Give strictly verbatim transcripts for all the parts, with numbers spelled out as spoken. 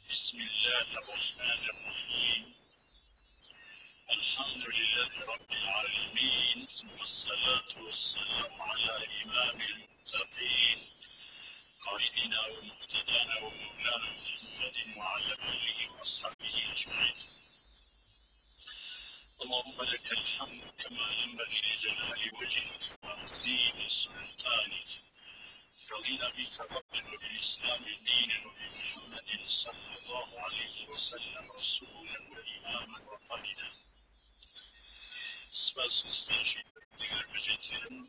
بسم الله الرحمن الرحيم. الحمد لله رب العالمين، ثم الصلاة والسلام على إمام المتقين قائدنا ومقتدانا ومولانا محمد وعلى آله وأصحابه أجمعين. اللهم لك الحمد كما ينبغي لجلال وجهك وعظيم سلطانك. رضينا بك ربا وبالإسلام دينا وبمحمد صلى الله عليه وسلم رسولا وإماما وقائدا. سپاس گزارشی دیگر بجدیدم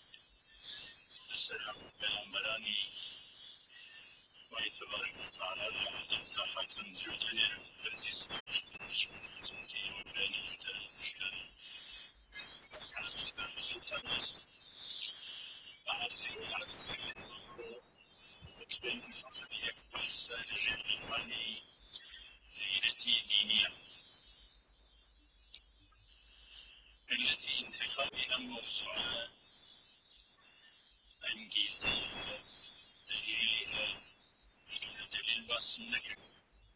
السلام پیامبرانی و اعتبار تعالی لعدم تاخاتم جودنیم عزیز نبیتم شما خدمتی و برانی محترم مشکلی عزیزتان بزرگتان است و عرضی و عزیزی رو مطمئن فقط یک بحث عنوانی غیرتی دینیه التي انتخابها موضوع انگیزه دلیلها بدون دلیل باسم نکرد.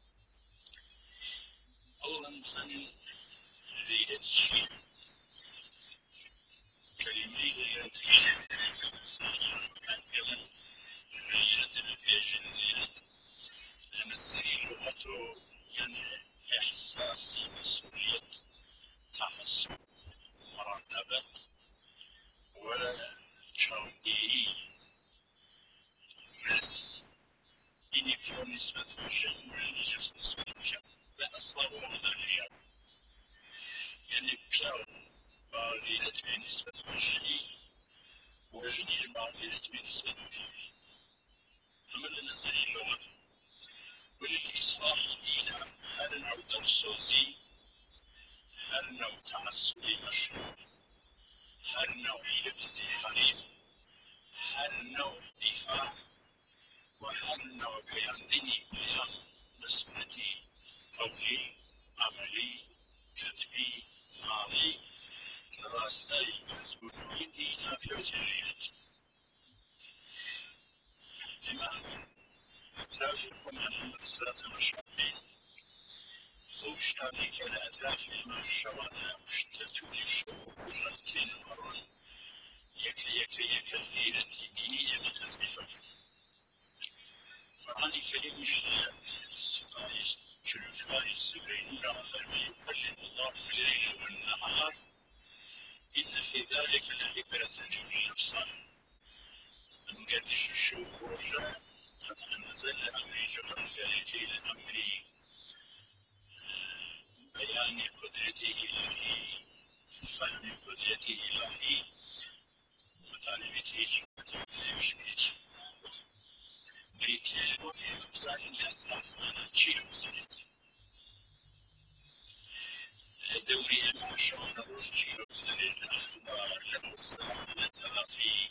اولا مثلا غیرت چیه؟ کلمه غیرت كان غيرت البيجن غيرت نمثلي لغته يعني إحساسي مسؤولية تعصب مراقبة ولا تشاودي رز إني في نسبة الجن ونجس نسبة الجن فأصلا هذا الرياض يعني بشار باغيرة بنسبة الجن وإني باغيرة بنسبة الجن أما لنزلي لغته وللإصلاح دينا هذا نوع درسوزي هذا نوع تعصبي مشروع هذا نوع حفظ حريم هذا نوع دفاع وهذا نوع بيان ديني بيان مسؤوليتي قولي عملي كتبي مالي كراستي كزبوني دينا في وتريد إمام أتراف الخمان الصلاة والشعبين وشتاني كلا أتراف إمام الشوانا وشتتوني الشوق وشتين مرون يكا يكا يكا ليلتي دينية متزمفة فأني كريم اشتاق ستايس شلوشواري السبرين رغم فرمي يقلب الله في الليل والنهار إن في ذلك لعبرة لأولي الأبصار. أم قدش الشوق ورجاء قد نزل أمري جغرافيا إلى أمري بيان قدرته إلهي فهم قدرته إلهي مطالبته شبهته وشبهته بيتي وفي مبزاني لأطراف أنا تشيل مبزانيت دوري أمام الشوان الروش تشيل مبزانيت الأخبار لمرسال لتلقي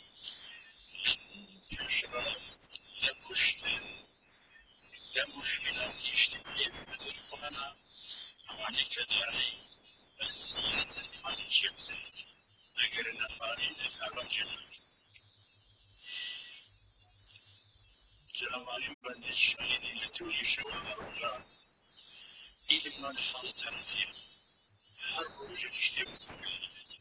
لانشراف لكشتن لمشكلات اجتماعية بدون قمنا أواني كداري بسيرة الفاني تشيل مبزانيت أجر نفاني نفعل جنالي جنواني بند الشاهدين لتولي شوان الرجال إذن ما الحالة ترتيب هر روز اجتماع توليت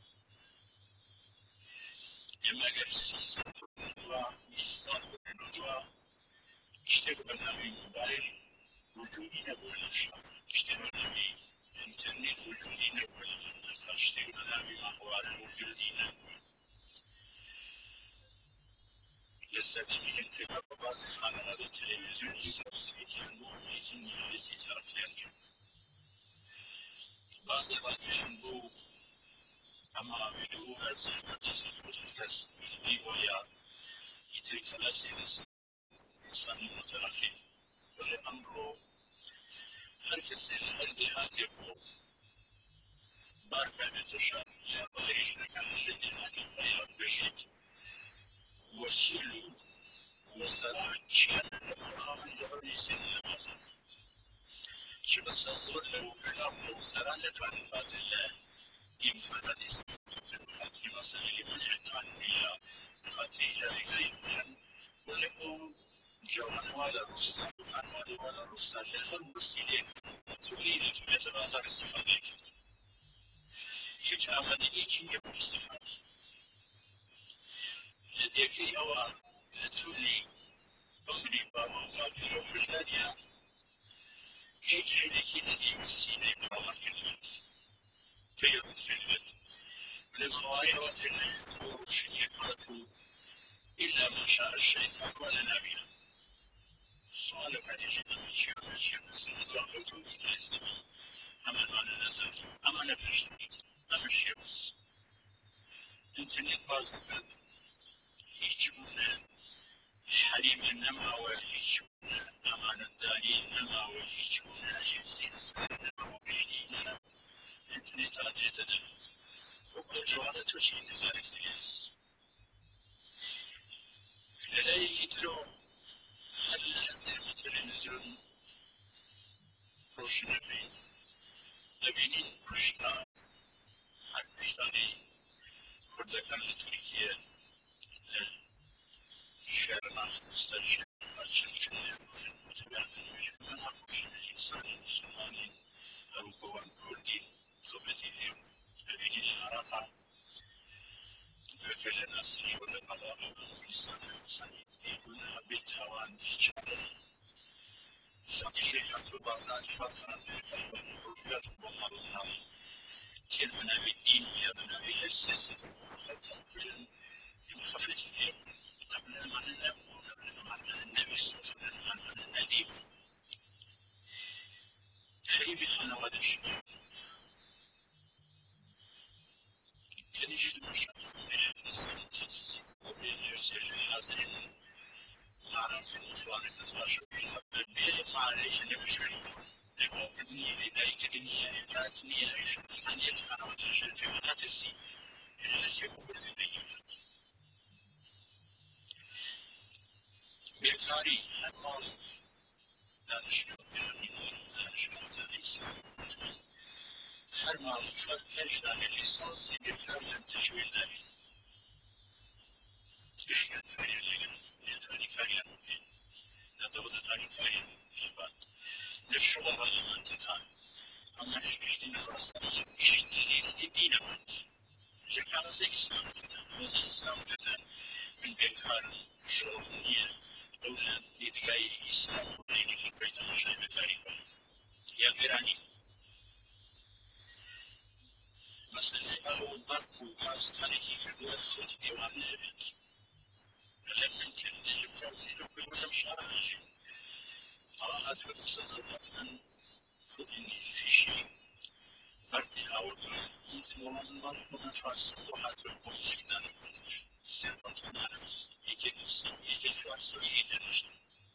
إما أجر سيسان بالندوة إيسان بالندوة اشتغل بنامي موبايل وجودي نبوه الشارع اشتغل بنامي انترنت وجودي نبوه المنطقة اشتغل بنامي محوار وجودي نبوه لسديمي انتقاب بعض خانوات التلفزيون جزء سيديان مهمية نهاية تركيان جمع بعض الراديوين بو أما بدو الزحمة سيكون تنفس من ويا يترك الأسئلة الإنسان المتلقي والأمر هركس الهديهات يقول بارك بتشان يا باريش لك الهديهات الخيار بشيك وسيلو وزراعة شيئا لما أنزل يسن لمازل شبه سنزور له في الأرض وزراعة لتوان بازل يمكن أن يستخدم خاطر مسائل من اعتنية خاطر جاري غيثيا ولكم جوان والا روستا و خانواده والا روستا لهر وسیله تولیدی که بتوازن استفاده کرد هیچ آمدنی چیه بر استفاده لديكي أو تولي أمري بابا وغادي وجدانيا هيك حليكي لدي وسيلة برا كلمة كلمة كلمة للغاية وتلك وشنية فاتو إلا ما شاء الشيطان ولا نبي سؤالك عن الجنة مشي ومشي بسنة وقلتو بتأسلم أما أنا نزل أما أنا بشتت أما الشيء بس إنترنت بازنت يجبونه حريم النما ويجبونه أمانة داري النما ويجبونه حفظ إنسان النما وبشتينا إنترنت عادتنا وكل جوانا توشي انتظار فيس لا يجتلو هل حزر مثل نزل روشنا بين نبينين كشتا هر كشتاني كردكان لتركيا شعر ناخذ شعر خرشن شنو متابعة المشكلة ناخذ الإنسان المسلماني أو كوان كردي خبتي فيهم نبينين العراقة بكل ناسي ولا قضاء الإنسان الإنساني يدنا بالتوان بالشعر فقير حتى بازار فاصلة في الوجود ومرنا كلمنا بالدين يدنا بحساسة وخلطة كل خفتي فيهم قبل ما ننام وقبل ما نلبس وقبل ما نديم حبيبي خلنا غدا الشباب كان يجد مشاكل بحفظ السنة تجسي وبيرسل حاضرين نعرف النصوان تسمع شوية بيه ما عليه أنا بشوي الموقفني إدايك دنيا إدراكني إيش الثانية خلنا غدا الشباب في مناتسي إذا شيء مفرزين بيجي بيكاري المال دانشجو بيرمين دانشجو زاديسي هر معلومات هر لیسانسی بهتری تحویل دارید. اشکال کاری نگم، نتونی کاری نکنید. نداده تانی کاری نبود. نشود ولی منطقه. اما نشدی نرسانی اشتیلی ندیدی نبود. جکان از اسلام کتن، از اسلام کتن من بکارم شغلیه. اولاد دیدگاهی اسلام ولی فکری تماشای بکاری کنید. یا گرانی. مثلا أول برق وغاز تاريخي في الدول الصوت ديوان هبت فلما كنت جبنا ونجوك ولا شارج قراءة المستلزمات من إني في شيء برتي أول مثل والله من مرة من فارس وحات وقوم يكدان كنت سيرفن تنارس يجي نفسي يجي فارس ويجي نشتن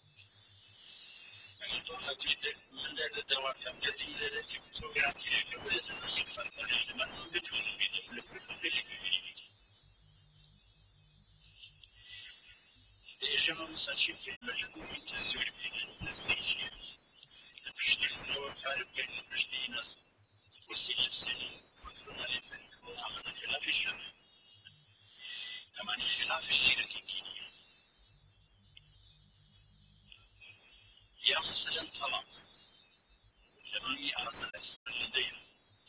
أنا من ذات الدوام كم قديم لذاتي كنت وقعتي لك ولد أنا يفرق عليه من بدون بدون لكرف خليك بيدي إيش أنا مسافر كي مجبور تزور بين تزويج بيشتغل لو خارج كي بيشتغل ناس وسيلة سنين كنت مالي بنكون عمل خلاف الشر أما خلاف الليلة كينيا يا مثلا طلاق تمامي أعزل أسفل لدينا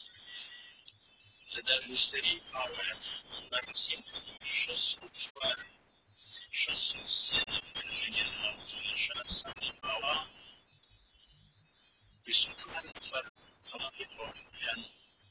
لدى المشتري قاوة مدرسين في الشخص وشوار شخص السنة في الجنة أو الشهر سنة قاوة بسوطها النفر طلاق يطرف لأن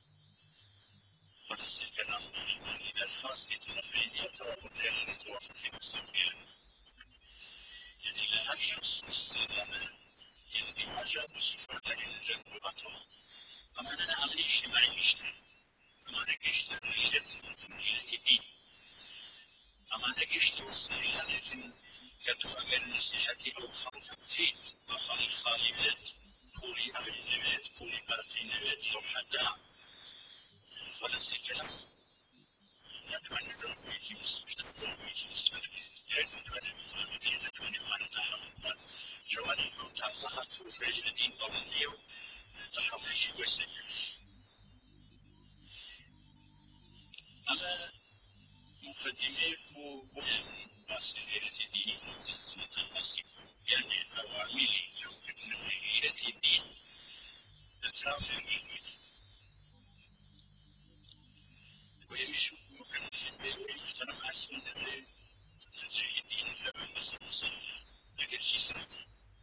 خلاص الكلام إذا الخاص يتنفين يتوافق يعني يتوافق في مساقيا يعني لها شخص السنة ازدواجات بصفة لكن الجنة بطلق أما أنا عملي اجتماعي مشتري أما أنا قشت ريلة ريلة الدين أما أنا قشت وسائل لكن كتو أمر نصيحتي أو خلق فيت أخلي خالي بيت بولي أهل نبيت بولي برقي نبيت لو حتى خلاص الكلام نتواني ذنب ويجي مسبت وذنب ويجي مسبت لأنه نتواني بفهم بيه نتواني ما نتحمل جواني فوق تعصحت وفرج الدين ضمني تحمل شيء وسنة أما مقدمه ومؤثرة الدين تسمية النص يعني عوامل يمكن تغيير الدين أطراف الجسم ويمش ممكن في محترم أسفل تجاه الدين كما نصر لكن شيء سخت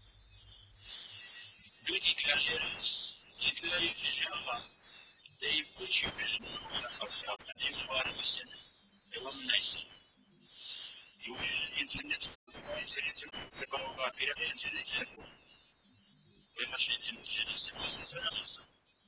دودي كلايرس يكلاي في شعبها داي بوشي بجنو على خرصة قديم خوار مسنة يوم نايسن يوم الإنترنت الإنترنت يبقى بيرا الإنترنت يبقى ويمشي الإنترنت يسمى متنمسا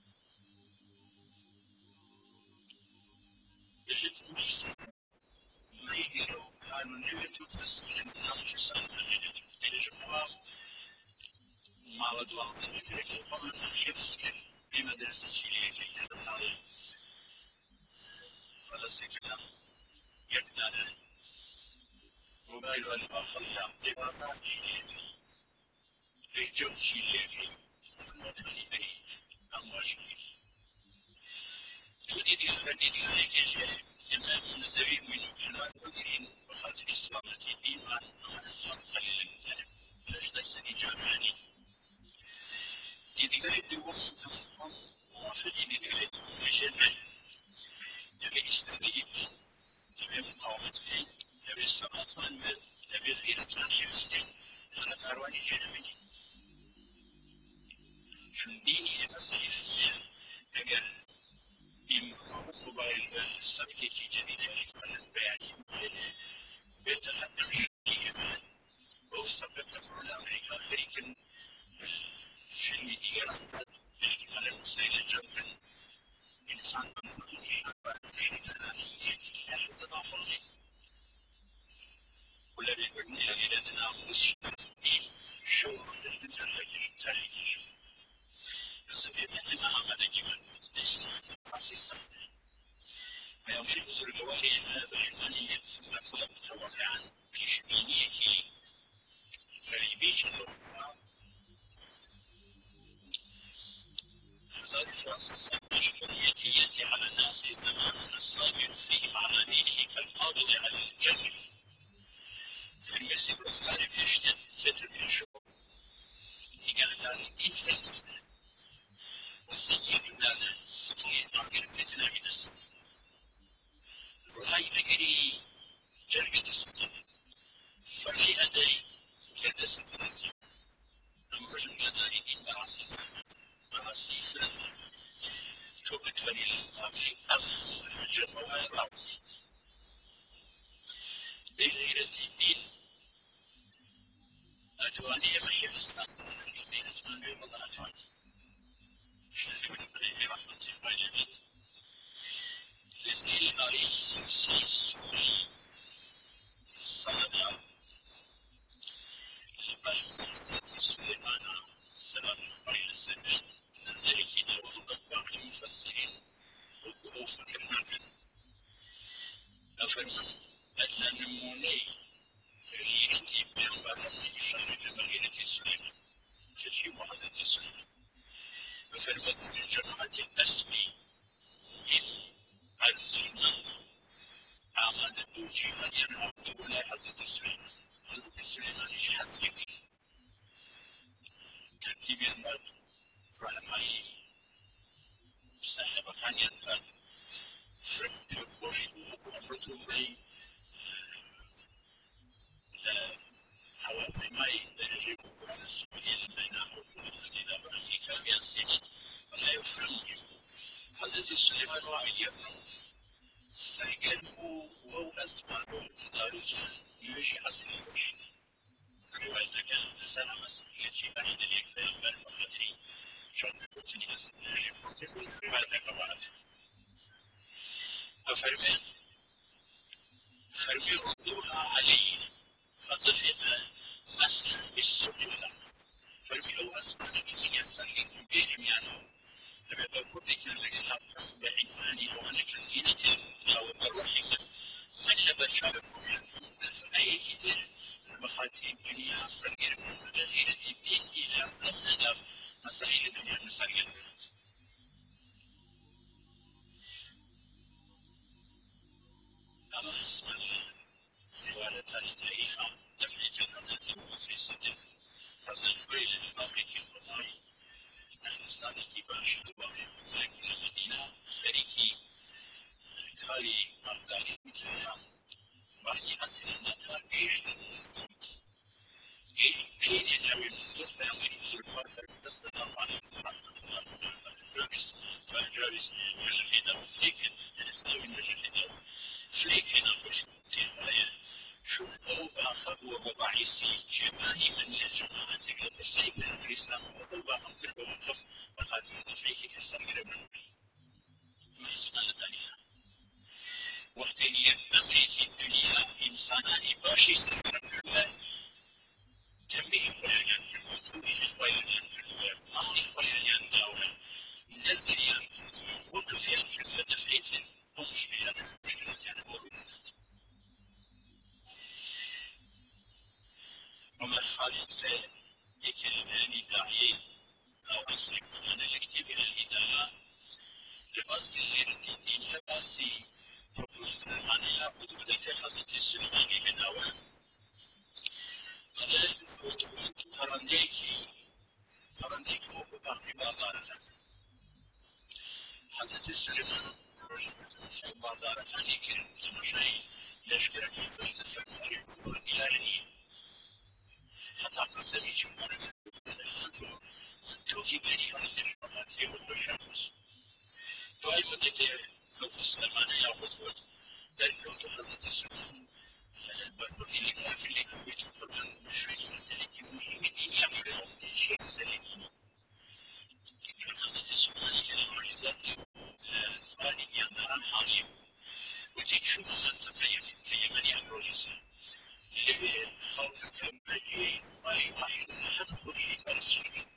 يجد ميسا ما يقولوا كانوا نبتوا تسجن نامش سنة نبتوا تجمعوا ما ودوا عظيم يتركوا فمن يبسكن بمدرسة شيلية في هذا فلسي كلام يتنانا موبايل ولا بخليها لباسات شيلية الجو شيلية المدني بري أمواج بري تودي دي الفردي دي هيك إمام منزوي من خلال مديرين بخاطر إسلامة الإيمان أمان الخاص خليل يعني باش تسني جامعني دي دي قاعد دوم تمخم موافقين دي دي قاعد دوم مجمع تبي استبدي تبي مقاومة فين تبي الصلاة من تبي غيرة من حفظتين أنا كارواني جنمني شون ديني أمزي فيه أجل يمكن موبايل سبكي جديدة أكمل بيعني موبايل بيتقدم شيئا وصفت الأمر أمريكا خريكا في إيران احتمال المسائل الجنة إنسان ممكن يشعر بشيء آنية لحظة أفضل والذي يقولني إلى أننا مستفيدين شو مثل تجربة تاريخ بسبب أن محمد جمال يستخدم حسي يستخدم ويومين بزر الجواري بإيمانية ثم طلب متوقعا في شبينيه فيبيش الأخرى هزار الشخص السابش فليتي على الناس زمان الصابر فيه على دينه كالقابض على الجمر فالمسيح الثاني يشتد فتر من الشعور يقال الدين فلسفة وسيدنا سقي أرجل فتنة من السنة رهاي بقري جرقة السلطنة فلي أدري كده ستنزل أمرجم قداري دين براسي سنة براسي فلسفة توبت ولي للقابل المهجر وراوسي بغيرة الدين أتواني محيب استنبول الذين أتمنى يوم الله أتواني شيخ ابن القيم رحمة الله عليه في سير آي السفسي السوري الصادة لبحث حضرة سليمان سلام الخير السند نزل كتاب باقي المفسرين وقوه فكر نافذ أفرمن أتلا نموني غيرتي بينبرا من إشارة مغيرة سليمان كشيم حضرة سليمان أفرمن جماعة أسمي إن عزينا أعمال دوجي من ينهض ولا حضرة سليمان حضرة سليمان يجي حسيتي ترتيب المال رحمي صاحب خان ينفذ فرحت خوش وعمرته بي حوالي ماي درجة وعلى السعودية لما يناموا في الأمريكا بأمريكا مئة سنة ولا يفرمهم حضرت سليمان واحد يبنو سيقل وهو أسمع تدارجا يجي حسن خوش رواية كان رسالة مسيحية شيء بعيد ليك بأمبر مخاطري شون كنتني أسمع يجي فوتي رواية كبعد أفرمين فرمي ردوها علي فطفق مسحا بالسوق والأرض فرمي أو أسمع لك من يسلك بيهم يعني فبقى فرتك لك الأفهم بعنواني أو أنك الزينة أو الروح من لبى شرف منكم أي كتير المخاطر الدنيا صغير من غيرة الدين إلى زمن مسائل الدنيا مسائل أما حسب رواية تاريخا دفعك حزتي وفي الصدق حزن فويل المغرب الخماري نخلصاني كي باشا وباقي خماري من المدينة خريكي كاري مقداري متايا معني أسلنا تارجيش للمزيد كين ينوي المزيد فيعمل الزرقاء فالسلام عليكم ورحمة الله وبركاته جابس جابس يوسف يدعو فليكن الإسلام يوسف يدعو فليكن أخش تخايا شو أو باخر وبعيسي جماعي من الجماعة تقلب السيد الإسلام أو باخر في الموقف بخاطر تفعيك تستمر منه ما اسمه تاريخ وقت يف أمريكي الدنيا إنسانا باشي يستمر منه تنبيه خليان في الموضوع خليان في المعنى خليان داولا نزليان في وقفيان في المدفعيت ومشكلة مشكلة يعني موجودة وما خالد في يكلمني داعي أو أصلي فلان الكتاب إلى الهداية لباس الليلة الدنيا باسي بروفيسور المعنى يأخذ ذلك حضرة السليماني هنا أنا كنت فرنديكي فرنديكي وفي باقي بازارة حضرة السليمان روشة تمشي بازارة ثاني كريم تمشي لشكرة في فايزة فالمعرف والإلهية حتى قسمي شمال من توفي بيني هرزش مخاطي والشمس دعي مدته لو السليمان يأخذ ذلك كنت حضرة السليمان بقول لك في اللي بيشوف من شوي مسألة مهمة الدنيا من شيء مسألة كان حضرة السليمان كان معجزات سؤالي يقدر حالي وتشوف من تطير في يمن يعرجز اللي خاطر كم بجي أي واحد أحد خرشيت على السجن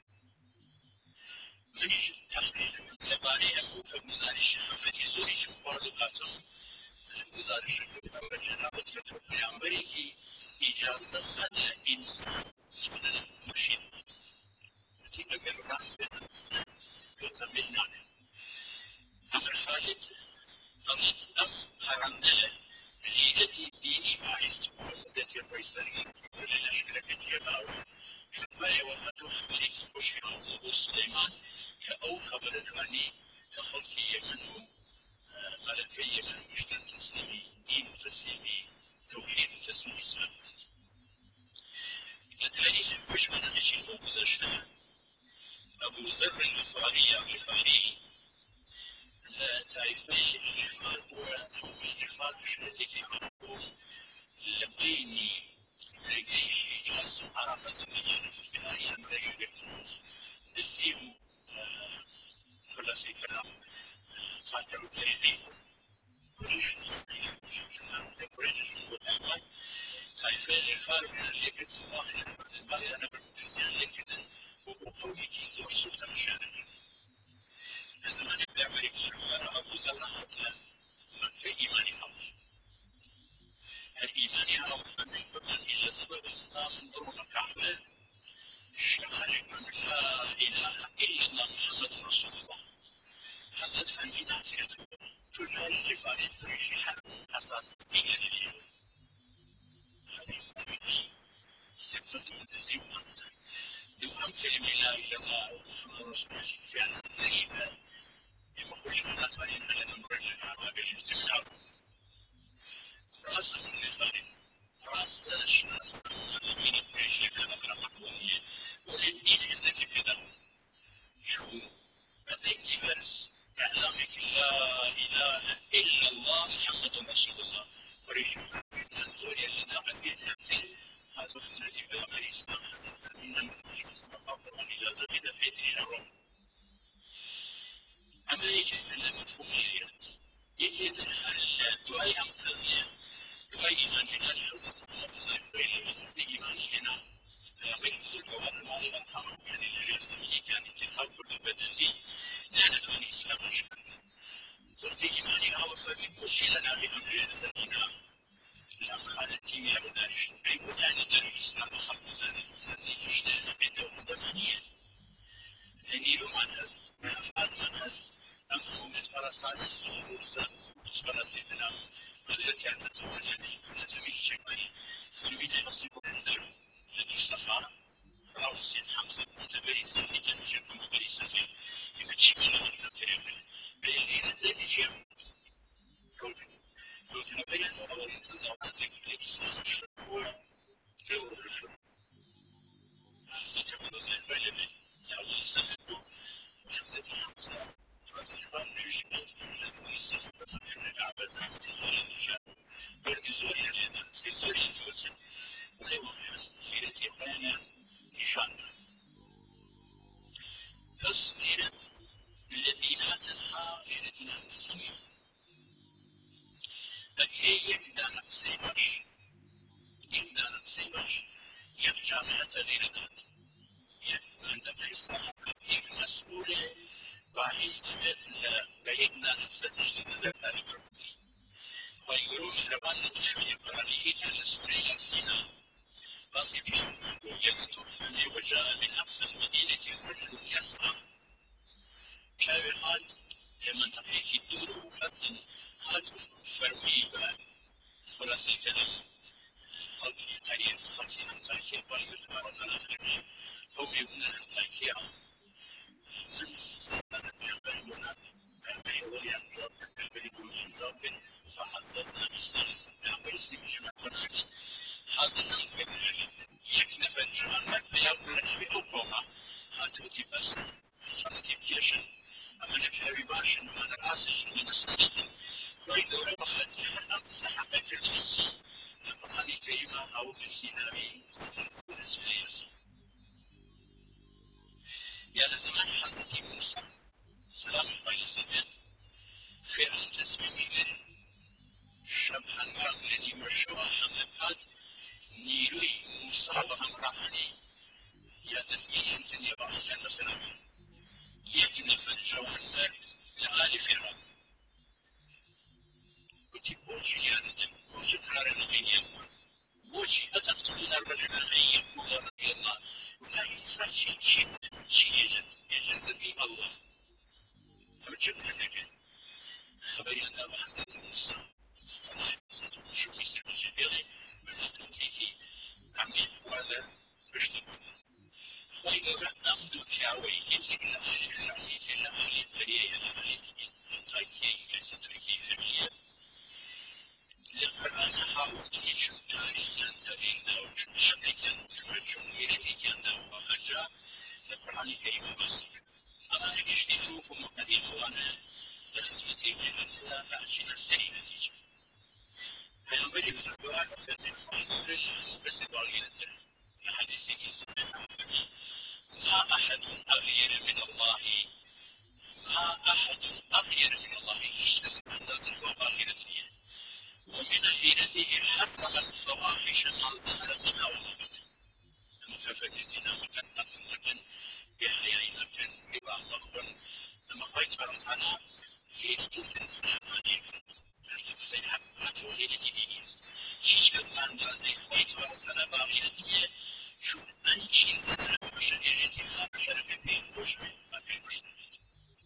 من يجي تحقيق لبالي أبو كمزارش خفتي زوري شوفار لقاتهم گزارش فرم جناب دکتر پیامبری که اجازه بده انسان سخن ماشین بود. وقتی اگر راست انسان کتابی نانه. امر خالد خالد ام پرنده لیتی دینی باعث مدتی فیصلی ولی لشکر کجیباوی کفای وقت خبری که خوشیان ابو سلیمان که او خبرتانی كخلقية منه ملكية من وجدان تسليمي دين تسليمي توحيد تسليمي سابق التاريخ فوش من نشين أبو زشتا أبو ذر الغفاري أو الغفاري تعرف الغفار هو ثم الغفار بشرتك عمكم لبيني لقي حجاز عرفة زميان في الكاري أمر يقتل دزيو خلاصي كلام قاتلوا تاريخي كلش كلش تعرف الغفار من اللي قلت واصل بالي أنا بالكريستيان لكن وقومي كي زور سوق المشارف الزمان بأمريكا وأنا أبو زلمة من في إيماني خمس الإيماني أو فمن فمن إلى سبب من ضرورة كعبة شهادة لا إله إلا الله محمد رسول الله حسد فمينا فيته تجاري لفارس بريشي حرب أساس دين اليوم هذه السبب سبتة متزيد أكثر لو هم كلمة لا إله إلا الله محمد رسول الله فعلا غريبة لما خوش من أطارين على نمر الأعراب بحفظ من عرب راس من الغالب راس شناس من بريشي كان أخرى مطلوبية وللدين عزتي كده شو بدأ يبرز إعلامك لا إله إلا الله محمد رسول الله بريشي كان زوريا لنا عزيز حمد هذا خزنتي في أمر الإسلام حسد فمنا مدرشوز مخاطر والإجازة بدفعتي إلى رب أما يجي المفهوميات يجي الحل دعاء أمتزية دعاء إيمان هنا لحظة الله زيف بين المفد إيماني هنا بين نزول قوان المالي والقمر يعني الجهة الزمنية كانت لخلق كل بدزي لأنه كان إسلام أشبه زرت إيماني أو فرمي موشي لنا بأمر الزمينة لأم خالتي يا مدارش بيقول يعني در الإسلام خلق زاني مخلني يشتغل عندهم دمانية لأني لو من هس من أفعال من هس أما هم فرسان الزور كتب سيدنا قدرت أن تكون يعني نتمي شكلي فلوين يحسب عندهم الذي صحى فرنسي حمزة متبريسة في جنب متبريسة في يكتشفون من التاريخ بين الذي شيء كنت كنت نبين أول انتظارات في الإسلام الشرعي جو الرشد ستكون زي فيلم يعني يستخدموا حمزة حمزة وظيفة يجب أن يستخدموا في العبث تزول النشاط بل زول اليد سيزول الجوز ولو في قانا يشان تصويرة الذين الحائرة عن السميع أكي يكدا نفسي باش يكدا نفسي باش يك جامعة ليردات يك من تقيسها يك مسؤولة بإسلامية الله بيكدا نفسه تجد زكاة البرد ويقولون لبان شوية قرانيه كان سوريا سيناء باصفين يكتب فمي وجاء من أقصى المدينة رجل يسعى شاوي هاد منطقة الدور وفتن هاد فرمي بعد خلاص الكلام خلطي قليل خلطي أنتاكيا فايو تبارك الله خيري هم يبنى أنتاكيا من السنة يعملون يعمل وليان جوكن يعمل بوليان جوكن فحززنا بسالس يعمل سيمش مقناني حزنا بمعنى يكنف الجوان مثل يقولنا بأقوما هاتوتي بس خلطي بكيشن أما نفعي باشن وأنا راسج من السنة فإذا بخلتي حرق الصحة في الإنسان القرآن الكريم أو بالسيناري ستة ونسبة يا لزمان حضرة موسى سلام الله سبيل في أن تسمي غير شبها رملني وشوى حملات نيروي موسى وهمرهني يا تسمي يمكن يبقى جنة سلام يكنف الجوان مات لآل فرعون وتبوشي يا ندم وشكرا من يموت بوشي أتقتلون الرجل أن يقول ربي الله ولا ينسى شيء شيء شيء يجد يجد ربي الله أبتشكر لك خبرنا وحزة موسى الصلاة ستكون شو يسمى جبيري من تنتهي عميق ولا بشتكون خير أمدو كاوي يتك لآلي فرعون يتك لآلي قرية لآلي انتاكي كسنتركي فمية لقرآن حاول يشوف تاريخ تاريخنا وشوف حقيقة وشوف ميلتنا وخرجا القرآن الكريم بسيط أما اجتهدوا مقتدين وأنا لخدمتي بغزة فأجينا السري نتيجة فينبغي الزبوات في الفنور المفسد والغيرة الحديث السابق ما أحد أغير من الله ما أحد أغير من الله يجتسب النازل وغيرته ومن غيرته حرم الفواحش ما ظهر منها وما بطن مكافأة الزنا مكان قتل مكان بحياء مكان ربا مخون لما خيط برزانا ليلة سنسحب عليك ليلة سنحب هذا وليلة دينيس هيش كزمان دازي خيط برزانا باغيرتي شو أنشي زنا بشر يجيتي خابشة لكبين خوشمي ما بين بشنالك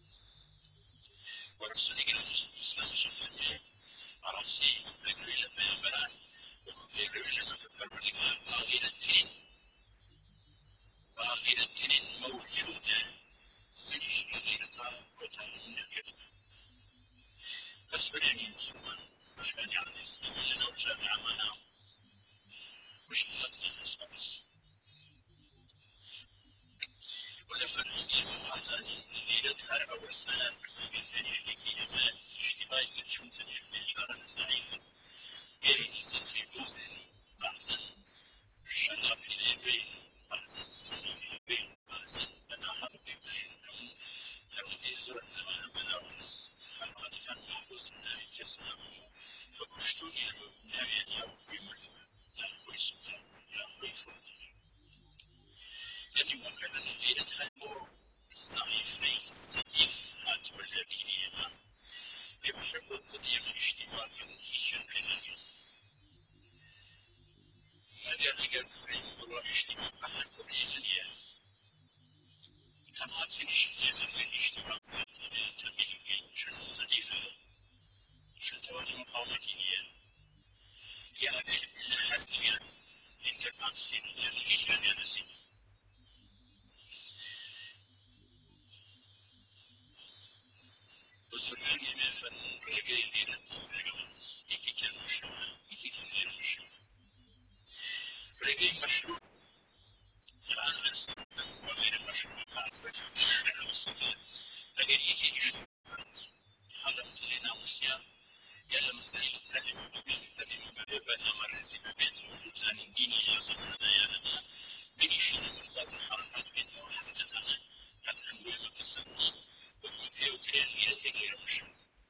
ورسول الإسلام شفرني راسي يقولوا إلى بيامبران ويقولوا إلى مفكر لك باغير التنين باغير التنين موجودة من شغلتها وتهمنا كده بس بريني مسلمان مش كان يعرف الإسلام لنا وجامعة معنا مشكلتنا نسبة بس ونفر عندي موازاني ليلة هرب والسلام قلت نشتكي أمان اشتباهي كتشون تنشوف الشارع الزعيفة غير نزل في بودني أحسن شغف إلي بين أحسن سنين إلي بين أحسن أنا حرفي بشنكم ترمي زرنا وهمنا ونس خلواني كان محفوظ النبي كسنه فكشتوني النبي أن يأخوي ملوه يا أخوي سلطان يا أخوي فضل يعني ممكن أن ليلة هالبور الزعيفين الزعيف هاتوا الذين يمان يبشروا قضية من اشتباك هيشان في الناس ماذا غير كريم برا اشتباك أحد قضية لليه تماتين اشتباك من اشتباك تنبيه كي شنو الزعيفة شو تواني مقاومتي هي يعني لحد انت تنسين يعني ايش يعني انا سين بزرگانی مثلا رجعی دیدن رجعانس یکی که مشروع یکی که غیر مشروع رجعی مشروع الان اصلا وغير مشروع عارف انا مثلا اگر یکی ایش خلق مثلا ناموسیا يلا مسائل التعليم الجبين التعليم برنامج الرزيمة بيت وجود لأن ديني حسن هذا يعني بيجي شيء من قاس الحركات بينها وحركتنا فتح وما كسبنا وما فيه وكرين إلى تغيير مش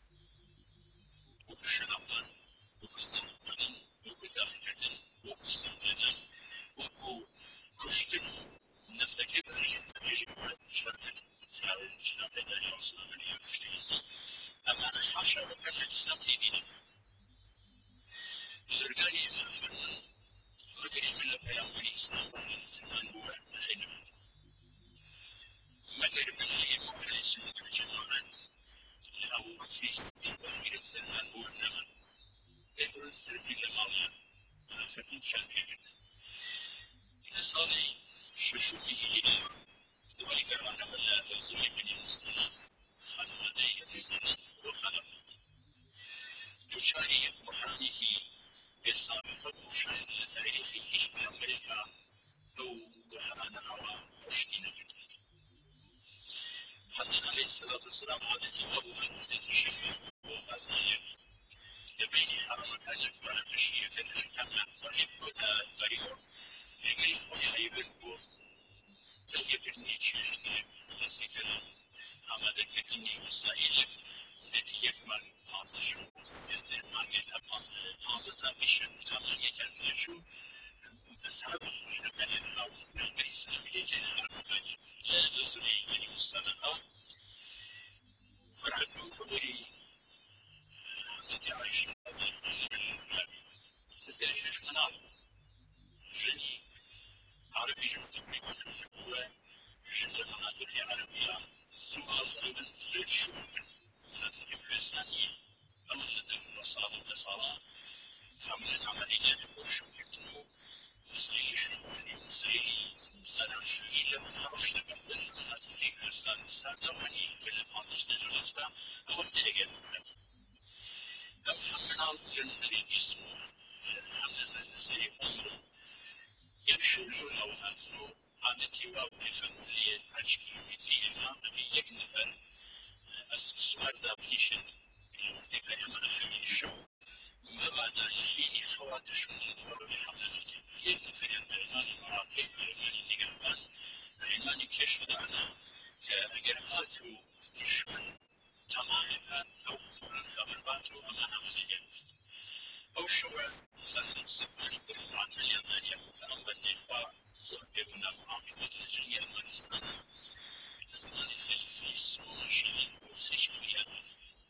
وكشنطن وكزمطن وكداخلن وكسمطن وكو كشتن نفتكر برجع برجع شركة شركة شركة داري وصلنا من يوم كشتيسي أما أنا حاشا وكان لسنتي دينا بزرگانی ما فرمان مگر من پیامبر اسلام من هو الحكمة مگر من هي مؤهل السنة والجماعات أو بكر الصديق وأمير الثمان هو النمى يقول السلبي لماذا فكنت شاكرا لصالي ششومه هجري وذلك أن ولا لوزوي من المسلمات خلوا لدي السنة وخلفت دشاري بحرانه بسابقة مشاهد لتاريخ هشام أمريكا أو بحران هوا بشتين فكرة حسن عليه الصلاة والسلام عليه أبو هنفتة الشفيع وغزايا يبين حرمة يكبر تشيء في الحكم طريق كوتا طريق يجري خويا أيبن بو تهيبتني تشيشني وتسيكنا أما ذكرني وسائل التي يكمل هذا الشيء زيادة ما يتبع هذا تبيشن كمان يكمل شو بس هذا الشيء كان ينهار من الإسلام يجي الحرب كان لا لزري يعني مستنقع فرعون كبري هذا عايشة هذا الفلان هذا عايشة منال جني عربي شفت تقريبا في الأسبوع جني المناطق العربية سؤال تقريبا ثلاث شهور المناطق الإسلامية أما لدى النصارى النصارى حملة عمليات وشو فكروا مسائل شؤوني مسائل زرع شيء لما نعرفش تقبل المناطق الإسلام السادواني كل ما تشتغل أسباب أو تلاقي أم حمنا لنزل الجسم حمنا نزل عمره يكشروا لو هاتوا عادتي وابنفن لي عشكي متي إمام أبي يكنفن السؤال ده بليشن الوقت كان أفهم الشو ما بعد الحين خوادش من الدول بحملة يكنفن الإيمان المراقب الإيمان النجابان الإيمان كشف دعنا كأجر هاتوا دشمن تمام أو خبر باتوا أمانة مزيان أو شوى مثلا سفاني كل عن اليمانية وكان بدي فا زرقنا معاقبة الجنية المانستان لزمان الخلفي اسمه شيء وسيش في اليمن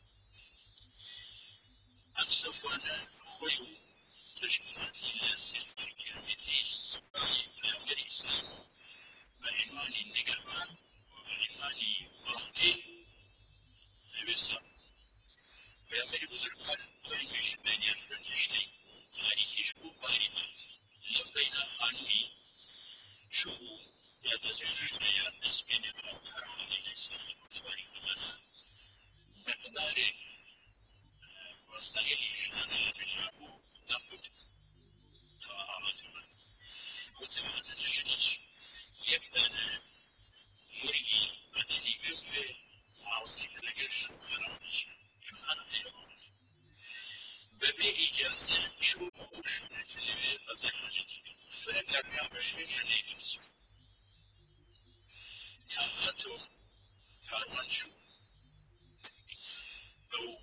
أم سفوانا خويو تشكيلاتي لسيف الكلمتي السبعي في الإسلام بعنوان النجابان وبعنوان مراقب الوسط ويعمل بزرگان وإنوش بينيان فرنشتي تاريخي شبو بارينا لم بين خانوي شبو يدزل شريا نسبين بأوكار حالي الإسلام وتباريخ لنا مقدار وسائل جنان الرياض نفت تعالى فتبعت الجنس يكدنا مريي بدني قبل عاوزيك لقل شو خرافش شو أنا غيره ببي إجازة شو وش نتلي غزة حاجتي فأقدر يعمل شيء يعني يكسف تاهاتو كاروان شو أو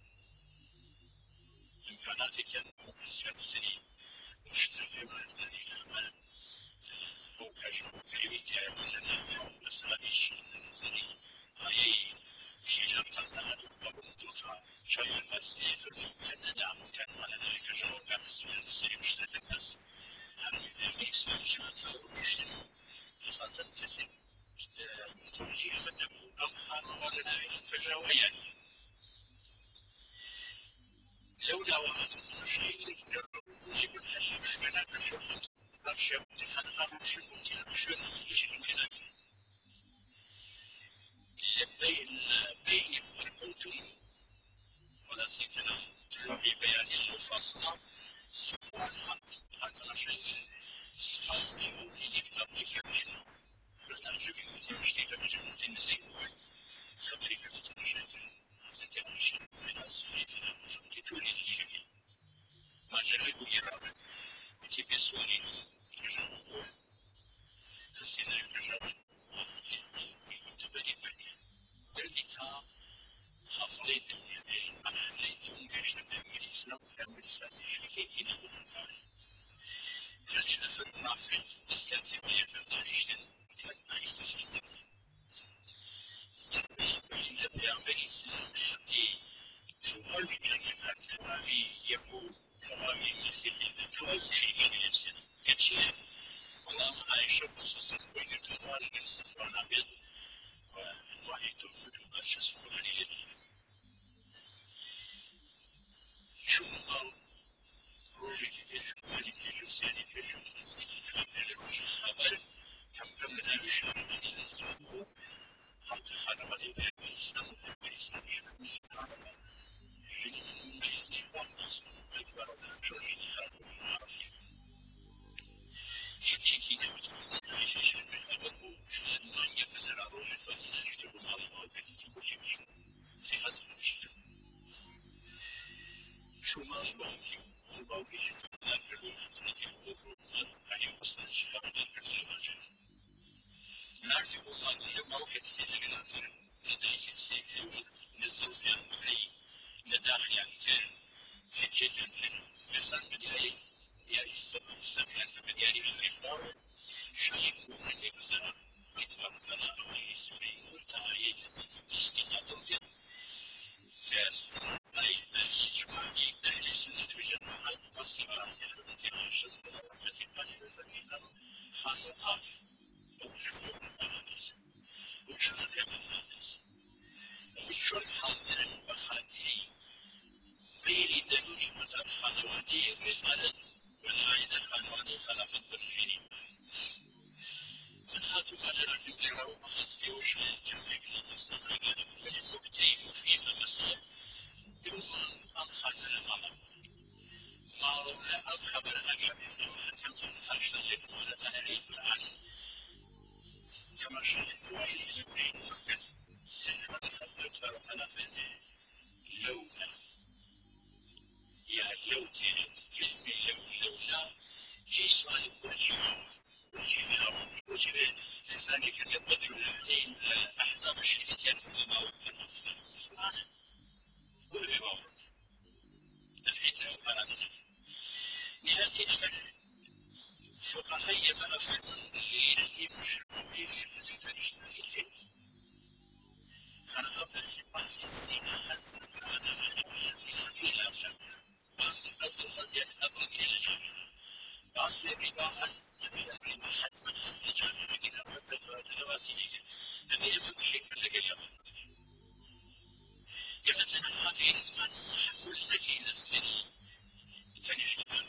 إمكاناتك أن مخصوص سري مشترك مع الزاني كمان أو كجو كريمتي لنا أو مساليش الزاني هاي يجب تنسانات وقبل مطلقة شايل بس يفرمي بأن دعم كان على ذلك جو كفس من السري مشترك بس هرمي بأمي إسلام شو أتلو يشتنو أساسا كسب متوجيه من أم خانة ولنا أن كجو يعني لولا وعدتنا شيء يقول هل يشفنا كشفت رشا تخلص شو شو ايش يمكن بين بين فرقتهم خلاص كلام تلوي بيان الفصل سؤال حط حتى شيء صحابي يكتب يكتب بالترجمة يمشي ترجمة تنسيق خبري في الترجمة حسيت أن الشيء من أسفل في تولي الشيء ما جرى يرى كتب سوري ترجمة خسينا الترجمة في كتب إبراهيم ذلك خاصلي الدنيا أحلي يونجش من الإسلام من الإسلام الشيء هنا كان شنو نعرف السلفية بالدارشتن كان أحس في السلفية السلفية بين الأنبياء الإسلام حقي توالي جميع توالي يهود توالي مسيحيين توالي مشركين الإسلام كتير والله ما عايشة خصوصا بين توالي الإسلام والأبيض والواحد تقول أشخاص فلاني لدي شو قال روجي كيشو مالي كيشو سياني كيشو تنسيكي كامل روجي خبر كم كم من الشهر من الزوج حتى خرب الإسلام الإسلام شو مسلم جني من بيزني خاص فيك برضه شوشي خرب العرفي هيك كي نمت بزيت عيش شيء بخبر وشان ما يبزر روجي فني نجيت بمالي ما كنت تبوشي بشو في حسب الشيء شو ما الباقي الباقي شو كنا في الحسنة الأخرى أي أصلا شهادة في المجال لكن هو لما في السنة الأخيرة لديه السنة نزل في المحي لداخل الكل حجة كان لسان بداية يعني السبب السبب بداية الرفاع شيء من يبزر يتبرتنا أو يسوري مرتاعي لسان دستي نزل في السنة أي الإجماعي أهل السنة والجماعة والسماع في حزة عائشة رضي الله عنها كان يسميها خانقات وشنو الحوادث وشنو الحوادث وشنو الحاصل بخاتي بيري دلولي متى خانواتي رسالة والعيدة خانواتي خلافة بالجنين من هاتوا مجرى جميلة ومخصفي وشنو جمعك لنفسنا قادم وللمكتين وفيما مسار يوما أدخل المرض مرض الخبر أجاب أنه حكمت الخشن لكم تنهيد العالم كما شفت وعي سوري مكت سنفر خبرت فرطنا في لولا يا لو كانت كلمة لو لولا جسمان برجع برجع برجع لساني كان يقدر العليم أحزاب الشركة يكون ما وفر نفسه سبحانه وهو نفيته وفرضنا نهاية أمل فقهية ما أفهم ليلة مشروعية لفسك الإجتماع في الحلم أنا خبص بس الزنا حسن فأنا أنا الزنا في الأرجاء بس قتل زيادة قتل إلى الجامعة بس الربا حس أبي الربا حتما حس الجامعة لكن أبي فترة الواسيلة أبي أبي بحكم لك اليوم كما تنهى هذه إثمان محمول لك إلى السن كان يشتغل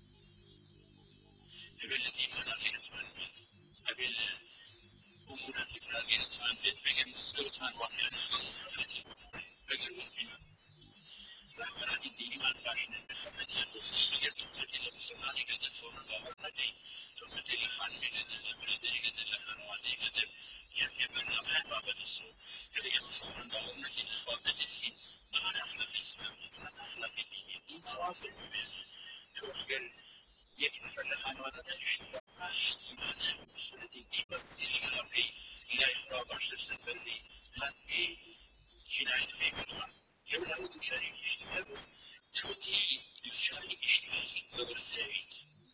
أبي الإيمان غير إثمان أبي الأمورات غير إثمان بين مسؤولتان واحد خفتي بين المسلمين فأمر الإيمان باشنا بخفتي غير تهمتي لبسماني قد تفور الأمرتي تهمتي لخان من الأمرتي قد لخانواتي قد جمع برنامج باب السوء كذلك مفهوم الأمرتي لخوابة السين أنا أخلق الإسلام أنا أخلق الدين دين وافر ببين تهجر يكنف لخانواتي الاشتباه إيمانا بسنة الدين بفضل الأمري إلى إخراج عشر سنبرزي كان في جناية في مدوان لولا أود شاري الاجتماع توتي الشاري الاجتماعي قبل زايد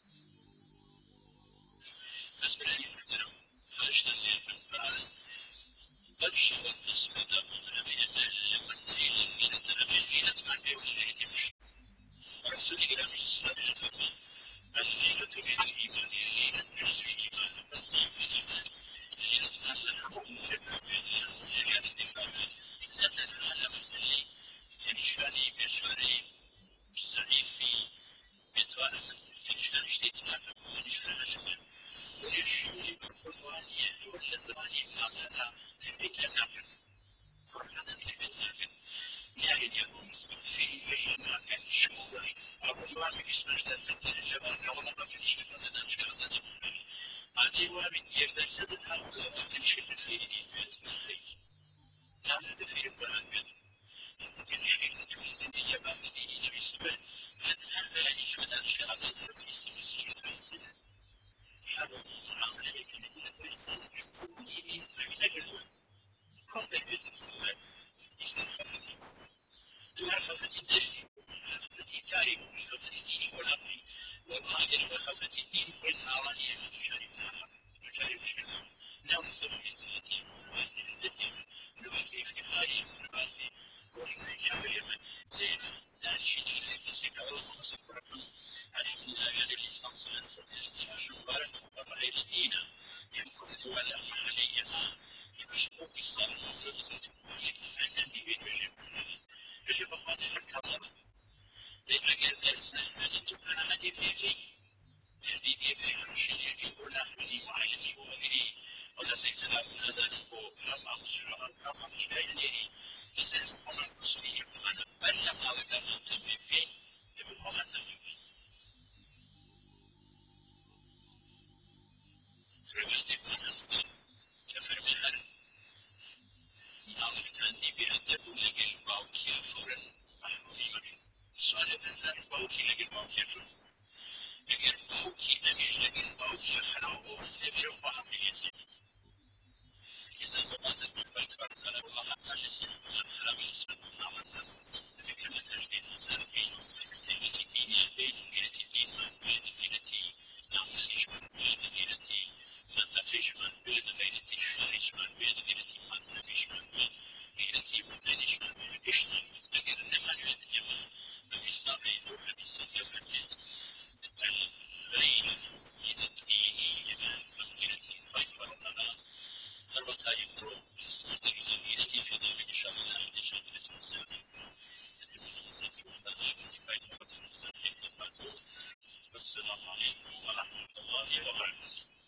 بس بالله المحترم فاشتغل في الفعل برشا والاسم دام أبي أمال المسائل اللي تنبه لي أتمنى بها اللي تمشي رسولي إلى مش السابق فرمان الليلة من الإيمان الليلة جزء الإيمان قصي في الإيمان الليلة من الحكم في الفرمان جانب الفرمان لا تنهى على مسألة إرشادي بشاري ضعيفي بيتوانا من فيشتن اشتيتنا من شراشنا ونشيوني بالقربانية ولا زماني مالانا تبيت لناكن ورحنا تبيت لناكن يعني يوم في يجينا كان شهور أبو الوام يسمش لسنة اللي بارك والله ما في شيء فلنا مش كذا هذه وام يقدر سدد هذا ما في شيء في دي بيت الخير نعم تفير قرآن بيت لكن شيء تونسية باسدي نبي سبب حتى يعني شو ده شيء عزيز ربي اسم مسيح الإنسان حرم معاملة كمثل الإنسان شكوني من نجلو كنت البيت الدول يصير خفتي دول خفتي الدرسي خفتي تاريخ خفتي ديني والأمري والمهاجر وخفتي الدين فإن أراني من شريفنا وشريف شرنا نعم سبب الزيتي ونواسي الزيتي ونواسي افتخاري ونواسي وشنو شاوي من لينا داني شيء اللي بسيك الله مسكركم الحمد لله يعني الإسلام سنة فتجدي عشان بارك وقرأي لدينا يمكن تولى محليا ما يبشروا في الصالة ونوزن تكوني فإن دي بين وجب يجب أخواني الكرامة دي أجل درس نحن نتوقع هذه في تهديدي في حرشين يجب ونحمني معلمي وغيري ولا سيكلا منازل وكرامة مسرعة كرامة شايدي لسان محمد خصوصي فأنا بل لما وكما تم فيه بمحمد تجيبي ربيتي من أصدر كفر مهر نعرف تاني بأدب لقل باوكي فورا محكومي مكن سؤال بنزان باوكي لقل باوكي فورا لقل باوكي أميش لقل باوكي خلاو ومسلمي رفاها في يسيني إذا مبازل بفايت فرزانا والله حقا لسنة فلا خلاو يسمى المعامل لكن تجدين الزرقين التي ديني بين إلتي دين من بيد إلتي ناموسيش من بيد إلتي منطقيش من بيد إلتي شاريش من بيد إلتي مذهبيش من بيد إلتي مدنيش من بيد إيش من بيد أجر نمان بيد يما بمصداقي روح بسيطة فرمي الغير من الديني يما فمجلتي فايت فرطنا البته يمكن قسمت إلى في دام إن شاء الله إن شاء الله تنسى يتم نسيت مختلف كفاية وقت نسيت الباتو والسلام عليكم ورحمة الله وبركاته